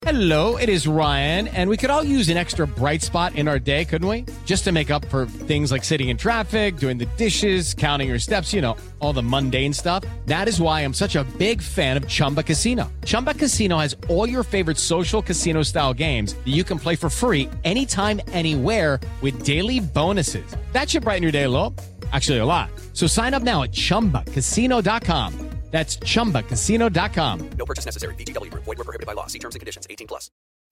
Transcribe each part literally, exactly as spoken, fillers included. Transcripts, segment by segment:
Hello, it is Ryan, and we could all use an extra bright spot in our day, couldn't we? Just to make up for things like sitting in traffic, doing the dishes, counting your steps, you know, all the mundane stuff. That is why I'm such a big fan of Chumba Casino. Chumba Casino has all your favorite social casino-style games that you can play for free anytime, anywhere with daily bonuses. That should brighten your day a little. Actually, a lot. So sign up now at chumba casino dot com. That's chumba casino dot com. No purchase necessary. V G W Group. Void where prohibited by law. See terms and conditions. eighteen plus.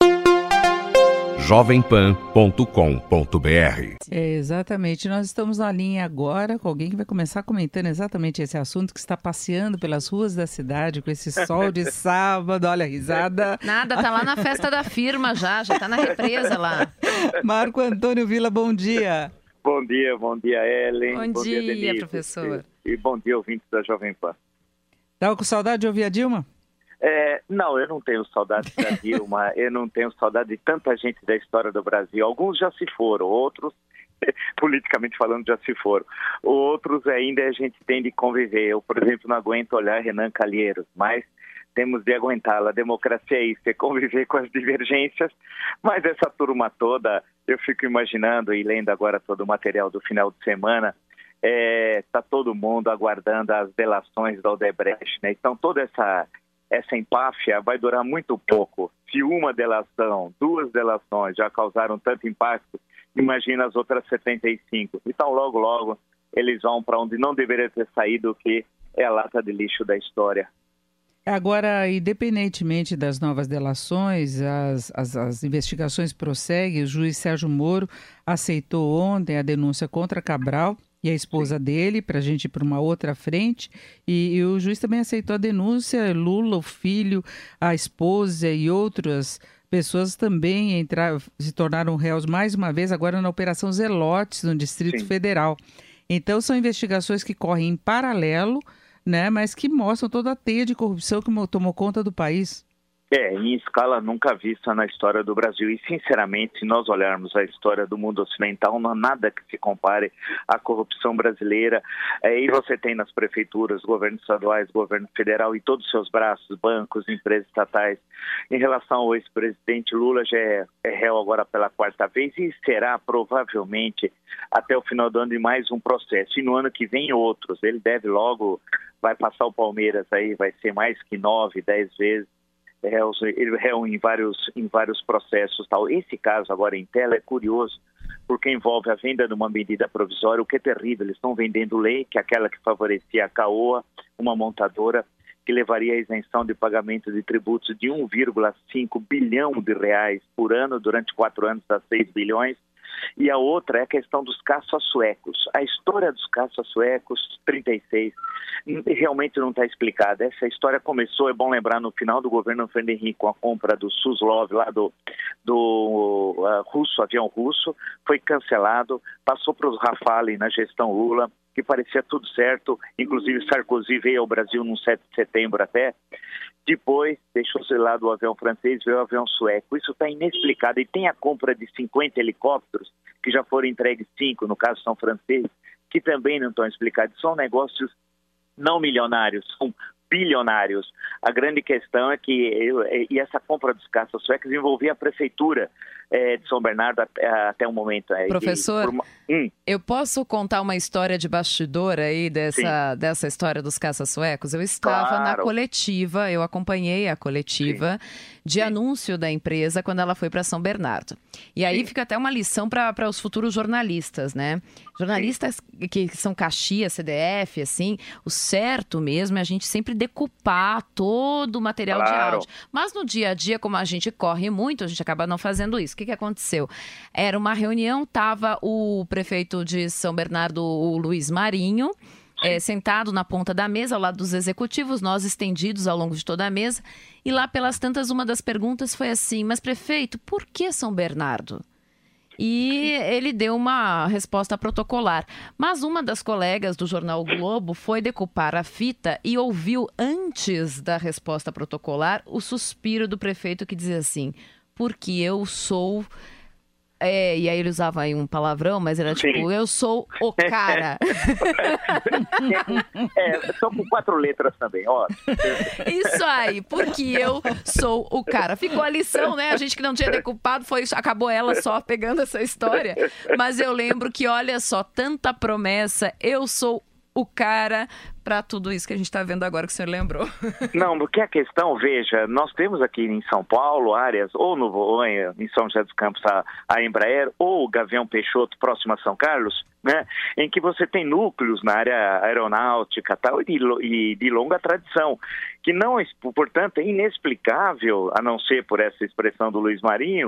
jovem pan ponto com ponto b r. É, exatamente. Nós estamos na linha agora com alguém que vai começar comentando exatamente esse assunto, que está passeando pelas ruas da cidade com esse sol de sábado. Olha a risada. Nada, tá lá na festa da firma já, já tá na represa lá. Marco Antônio Villa, bom dia. Bom dia, bom dia, Ellen. Bom, bom dia, dia Denise, professor. E, e bom dia, ouvintes da Jovem Pan. Tava com saudade de ouvir a Dilma? É, não, eu não tenho saudade da Dilma, eu não tenho saudade de tanta gente da história do Brasil. Alguns já se foram, outros, politicamente falando, já se foram. Outros ainda a gente tem de conviver. Eu, por exemplo, não aguento olhar Renan Calheiros, mas temos de aguentá-la. A democracia é isso, é conviver com as divergências. Mas essa turma toda, eu fico imaginando e lendo agora todo o material do final de semana, está é, todo mundo aguardando as delações da Odebrecht, né? Então toda essa, essa empáfia vai durar muito pouco. Se uma delação, duas delações já causaram tanto impacto, imagina as outras setenta e cinco. Então logo, logo eles vão para onde não deveria ter saído, que é a lata de lixo da história. Agora, independentemente das novas delações, as, as, as investigações prosseguem. O juiz Sérgio Moro aceitou ontem a denúncia contra Cabral e a esposa dele, para a gente ir para uma outra frente, e, e o juiz também aceitou a denúncia. Lula, o filho, a esposa e outras pessoas também entraram, se tornaram réus mais uma vez, agora na Operação Zelotes, no Distrito Sim. Federal. Então, são investigações que correm em paralelo, né, mas que mostram toda a teia de corrupção que tomou conta do país. É, em escala nunca vista na história do Brasil. E, sinceramente, se nós olharmos a história do mundo ocidental, não há nada que se compare à corrupção brasileira. É, e você tem nas prefeituras, governos estaduais, governo federal e todos os seus braços, bancos, empresas estatais. Em relação ao ex-presidente Lula, já é, é réu agora pela quarta vez e será provavelmente até o final do ano em mais um processo. E no ano que vem outros. Ele deve logo, vai passar o Palmeiras aí, vai ser mais que nove, dez vezes. Ele réu em vários, em vários processos. Tal. Esse caso agora em tela é curioso, porque envolve a venda de uma medida provisória, o que é terrível. Eles estão vendendo lei, que é aquela que favorecia a Caoa, uma montadora, que levaria a isenção de pagamento de tributos de um vírgula cinco bilhão de reais por ano, durante quatro anos a seis bilhões. E a outra é a questão dos caça-suecos. A história dos caça-suecos, trinta e seis, realmente não está explicada. Essa história começou, é bom lembrar, no final do governo Fernando Henrique, com a compra do Suslov, lá do, do uh, russo, avião russo, foi cancelado, passou para os Rafale na gestão Lula, que parecia tudo certo, inclusive Sarkozy veio ao Brasil no sete de setembro até. Depois, deixou-se lá do avião francês, veio o avião sueco. Isso está inexplicado. E tem a compra de cinquenta helicópteros, que já foram entregues cinco, no caso são franceses, que também não estão explicados. São negócios não milionários, são bilionários. A grande questão é que eu, e essa compra dos caças suecos envolvia a prefeitura é, de São Bernardo até, até o momento. É, Professor, uma... hum. eu posso contar uma história de bastidor aí dessa, dessa história dos caças suecos? Eu estava claro. na coletiva, eu acompanhei a coletiva Sim. de Sim. anúncio da empresa quando ela foi para São Bernardo. E aí Sim. fica até uma lição para os futuros jornalistas, né? Jornalistas Sim. que são Caxias, C D F, assim, o certo mesmo é a gente sempre decupar todo o material claro. de áudio. Mas no dia a dia, como a gente corre muito, a gente acaba não fazendo isso. O que, que aconteceu? Era uma reunião, estava o prefeito de São Bernardo, o Luiz Marinho, é, sentado na ponta da mesa, ao lado dos executivos, nós estendidos ao longo de toda a mesa. E lá pelas tantas, uma das perguntas foi assim: mas prefeito, por que São Bernardo? E ele deu uma resposta protocolar. Mas uma das colegas do jornal o Globo foi decupar a fita e ouviu, antes da resposta protocolar, o suspiro do prefeito que dizia assim: porque eu sou É, e aí ele usava aí um palavrão, mas era tipo, Sim. eu sou o cara. É, só com quatro letras também, ó. Isso aí, porque eu sou o cara. Ficou a lição, né? A gente que não tinha decupado, foi, acabou ela só pegando essa história. Mas eu lembro que, olha só, tanta promessa, eu sou o cara para tudo isso que a gente está vendo agora que o senhor lembrou. Não, porque a questão, veja, nós temos aqui em São Paulo áreas, ou no ou em São José dos Campos a, a Embraer, ou Gavião Peixoto, próximo a São Carlos, né, em que você tem núcleos na área aeronáutica tal, e, de, e de longa tradição, que não, portanto, é inexplicável, a não ser por essa expressão do Luiz Marinho,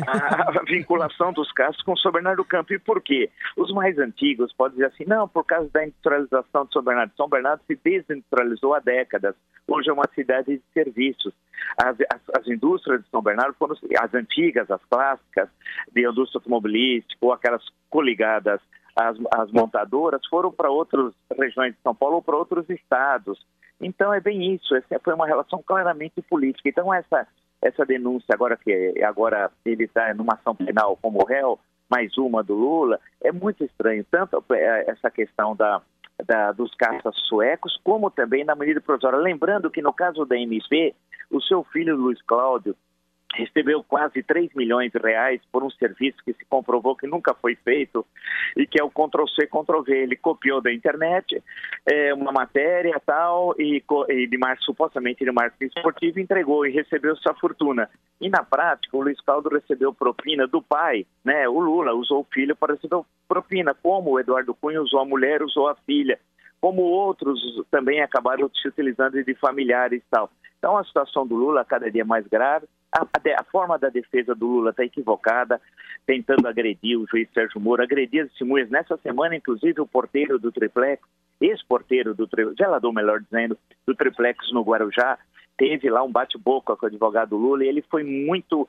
a, a vinculação dos casos com São Bernardo do Campo. E por quê? Os mais antigos podem dizer assim, não, por causa da industrialização de São Bernardo. São Bernardo se desindustrializou há décadas. Hoje é uma cidade de serviços. As, as, as indústrias de São Bernardo foram as antigas, as clássicas, de indústria automobilística, ou aquelas coligadas às, às montadoras, foram para outras regiões de São Paulo ou para outros estados. Então é bem isso, essa foi uma relação claramente política. Então essa, essa denúncia, agora que agora ele está numa ação penal como réu, mais uma do Lula, é muito estranho, tanto essa questão da, da, dos caças suecos, como também na medida provisória. Lembrando que no caso da M P, o seu filho Luiz Cláudio recebeu quase três milhões de reais por um serviço que se comprovou que nunca foi feito e que é o Ctrl-C, Ctrl-V. Ele copiou da internet é, uma matéria tal e, e de marketing, supostamente de marketing esportivo, entregou e recebeu sua fortuna. E na prática, o Luiz Cláudio recebeu propina do pai, né? O Lula usou o filho para receber propina, como o Eduardo Cunha usou a mulher, usou a filha, como outros também acabaram se utilizando de familiares e tal. Então a situação do Lula cada dia mais grave. A, a, a forma da defesa do Lula está equivocada, tentando agredir o juiz Sérgio Moro, agredir as testemunhas. Nessa semana, inclusive, o porteiro do triplex, ex-porteiro do triplex, zelador, melhor dizendo, do triplex no Guarujá, teve lá um bate-boca com o advogado Lula e ele foi muito,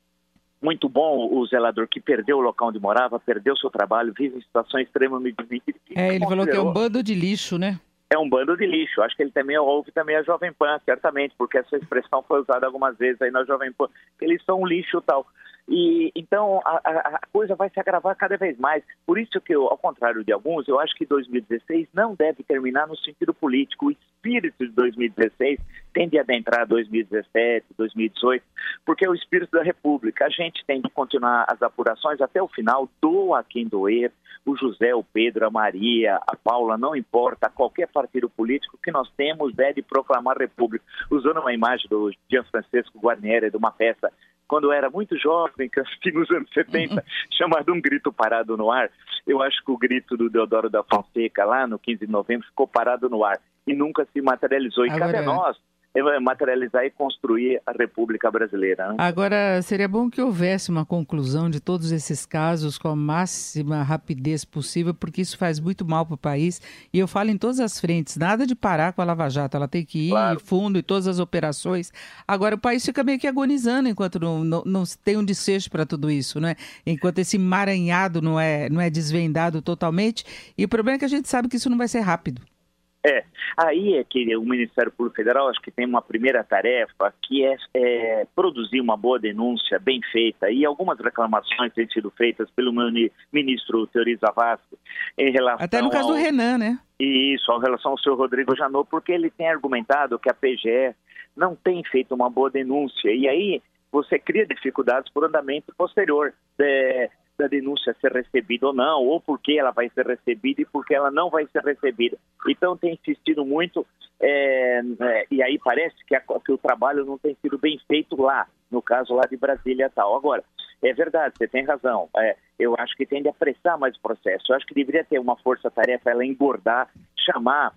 muito bom, o zelador, que perdeu o local onde morava, perdeu seu trabalho, vive em situações extremamente difíceis. É, ele falou que é um bando de lixo, né? É um bando de lixo. Acho que ele também ouve também a Jovem Pan, certamente, porque essa expressão foi usada algumas vezes aí na Jovem Pan, que eles são um lixo e tal. E, então, a, a, a coisa vai se agravar cada vez mais. Por isso que, eu, ao contrário de alguns, eu acho que dois mil e dezesseis não deve terminar no sentido político. O espírito de dois mil e dezesseis tende a adentrar dois mil e dezessete, dois mil e dezoito, porque é o espírito da República. A gente tem de continuar as apurações até o final, doa quem doer. O José, o Pedro, a Maria, a Paula, não importa, qualquer partido político que nós temos é de proclamar a República. Usando uma imagem do Gianfrancesco Guarnieri, de uma peça, quando eu era muito jovem, que eu assisti nos anos setenta, chamado Um Grito Parado no Ar. Eu acho que o grito do Deodoro da Fonseca, lá no quinze de novembro, ficou parado no ar e nunca se materializou. E Agora... cabe a nós materializar e construir a República Brasileira. Né? Agora, seria bom que houvesse uma conclusão de todos esses casos com a máxima rapidez possível, porque isso faz muito mal para o país. E eu falo em todas as frentes, nada de parar com a Lava Jato, ela tem que ir claro. fundo em todas as operações. Agora, o país fica meio que agonizando enquanto não, não, não tem um desfecho para tudo isso, né? Enquanto esse emaranhado não é, não é desvendado totalmente. E o problema é que a gente sabe que isso não vai ser rápido. É, aí é que o Ministério Público Federal acho que tem uma primeira tarefa que é, é produzir uma boa denúncia bem feita, e algumas reclamações têm sido feitas pelo meu ministro Teori Zavascki em relação até no caso ao... do Renan, né? Isso, em relação ao senhor Rodrigo Janot, porque ele tem argumentado que a P G E não tem feito uma boa denúncia, e aí você cria dificuldades por andamento posterior é, da denúncia ser recebida ou não, ou porque ela vai ser recebida e porque ela não vai ser recebida. Então tem insistido muito, é, é, e aí parece que, a, que o trabalho não tem sido bem feito lá, no caso lá de Brasília e tal. Agora, é verdade, você tem razão, é, eu acho que tem de apressar mais o processo, eu acho que deveria ter uma força-tarefa, ela engordar, chamar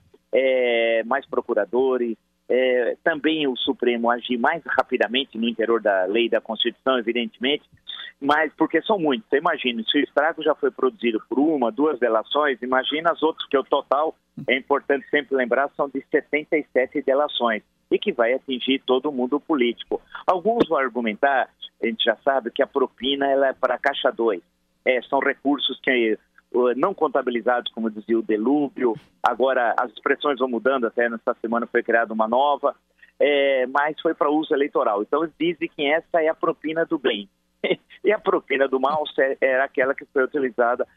é, mais procuradores, É, também o Supremo agir mais rapidamente no interior da lei e da Constituição, evidentemente, mas porque são muitos. Você imagina, se o estrago já foi produzido por uma, duas delações, imagina as outras, que o total, é importante sempre lembrar, são de setenta e sete delações, e que vai atingir todo o mundo político. Alguns vão argumentar, a gente já sabe, que a propina ela é para caixa dois. É, são recursos que... não contabilizados, como dizia o Delúbio. Agora as expressões vão mudando, até nessa semana foi criada uma nova, é, mas foi para uso eleitoral. Então eles dizem que essa é a propina do bem. E a propina do mal era aquela que foi utilizada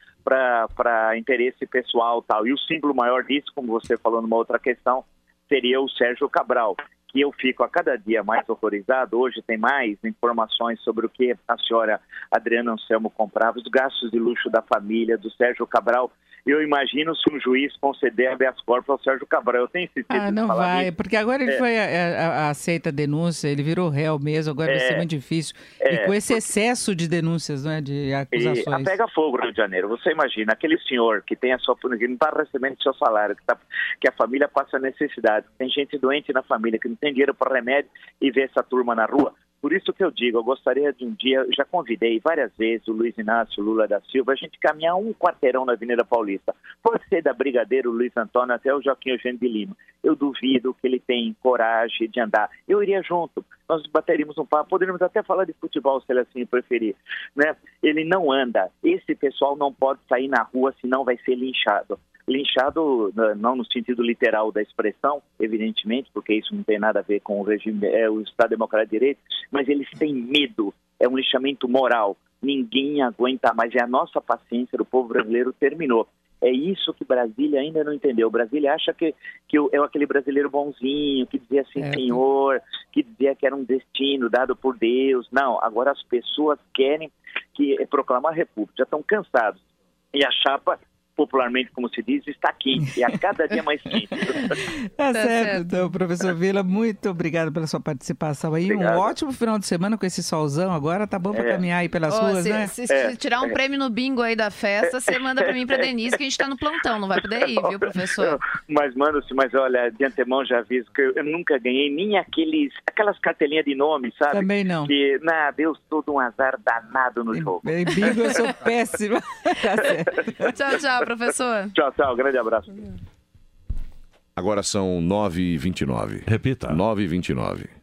para interesse pessoal tal. E o símbolo maior disso, como você falou numa outra questão, seria o Sérgio Cabral, que eu fico a cada dia mais horrorizado. Hoje tem mais informações sobre o que a senhora Adriana Anselmo comprava, os gastos de luxo da família, do Sérgio Cabral. Eu imagino se um juiz conceder habeas corpus ao Sérgio Cabral. Eu tenho insistido Ah, não em falar vai, nisso. porque agora ele É. foi a, a, a aceita a denúncia, ele virou réu mesmo, agora vai É. ser muito difícil. É. E com esse excesso de denúncias, não é, de E acusações. a pega fogo no Rio de Janeiro. Você imagina, aquele senhor que tem a sua, que não está recebendo seu salário, que, tá, que a família passa necessidade, que tem gente doente na família, que não tem dinheiro para remédio e vê essa turma na rua. Por isso que eu digo, eu gostaria de um dia, eu já convidei várias vezes o Luiz Inácio Lula da Silva, a gente caminhar um quarteirão na Avenida Paulista. Pode ser da Brigadeiro Luiz Antônio até o Joaquim Eugênio de Lima. Eu duvido que ele tem coragem de andar. Eu iria junto, nós bateríamos um papo, poderíamos até falar de futebol, se ele assim preferir. Né? Ele não anda. Esse pessoal não pode sair na rua, senão vai ser linchado. Linchado não no sentido literal da expressão, evidentemente, porque isso não tem nada a ver com o regime, é o Estado Democrático de Direito, mas eles têm medo, é um linchamento moral. Ninguém aguenta mais, e a nossa paciência do povo brasileiro terminou. É isso que Brasília ainda não entendeu. Brasília acha que, que é aquele brasileiro bonzinho, que dizia assim, É. senhor, que dizia que era um destino dado por Deus. Não, agora as pessoas querem que proclamar a república, já estão cansados. E a chapa, popularmente, como se diz, está quente, e a cada dia mais quente. Tá, Tá certo. certo. Então, professor Vila, muito obrigado pela sua participação aí. Obrigado. Um ótimo final de semana com esse solzão agora, tá bom para É. caminhar aí pelas Ô, ruas, se, né? se, se É. tirar um prêmio no bingo aí da festa, você manda pra mim e pra Denise, que a gente tá no plantão, não vai poder ir, viu, professor? Mas, mano-se, mas olha, de antemão já aviso que eu, eu nunca ganhei nem aqueles, aquelas cartelinhas de nome, sabe? Também não. Que, na, deu todo um azar danado no jogo. Em bingo eu sou péssima. Tá certo. Tchau, tchau, professor. Tchau, tchau, grande abraço. Agora são nove e vinte e nove. Repita. nove e vinte e nove.